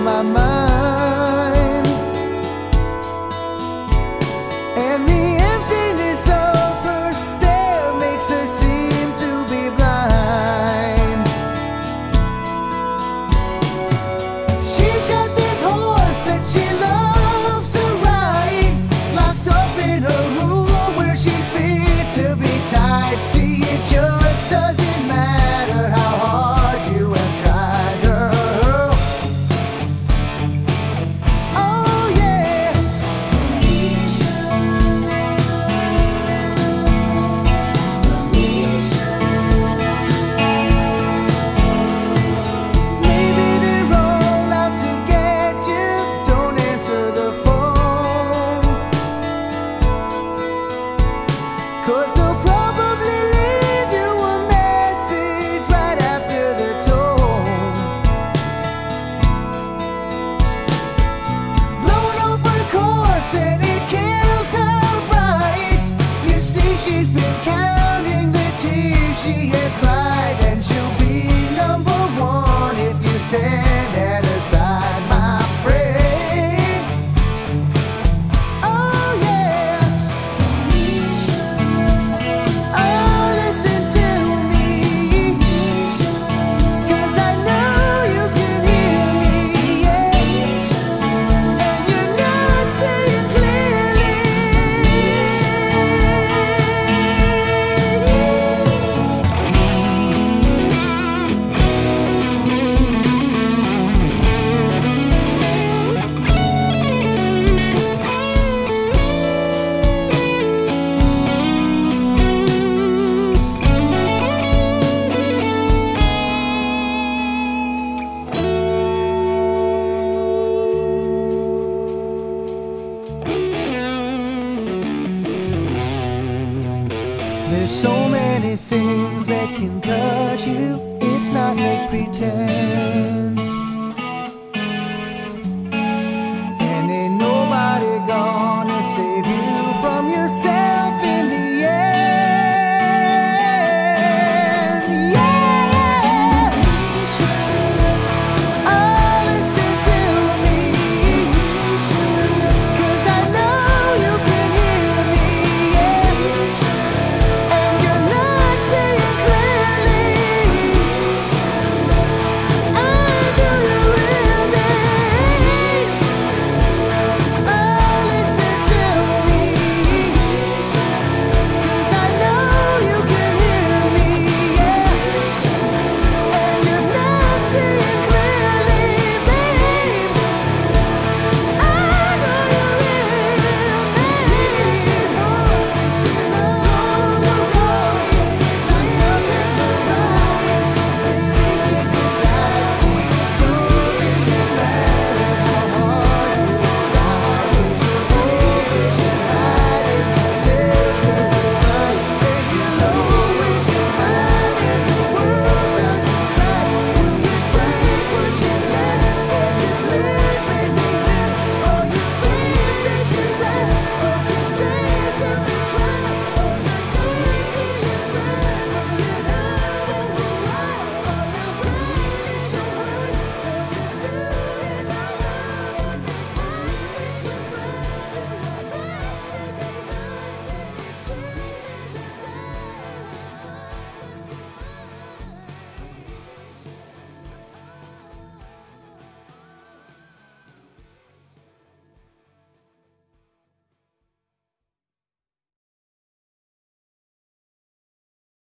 my mind, and the emptiness of her stare makes her seem to be blind. She's got this horse that she loves to ride, locked up in her room where she's fit to be tied. See, it just doesn't matter how hard you have tried, girl. Oh yeah. Maybe they're all out to get you. Don't answer the phone, 'cause they'll probably leave you a message right after the tone. Blown off her course and it kills her right. You see, she's been counting the tears she has cried, and she'll be number one if you stand at her side, my friend. Oh yeah. Oh, listen to me, 'cause I know you can hear me, yeah. And you're not saying clearly. There's so many things that can cut you. It's not make pretend.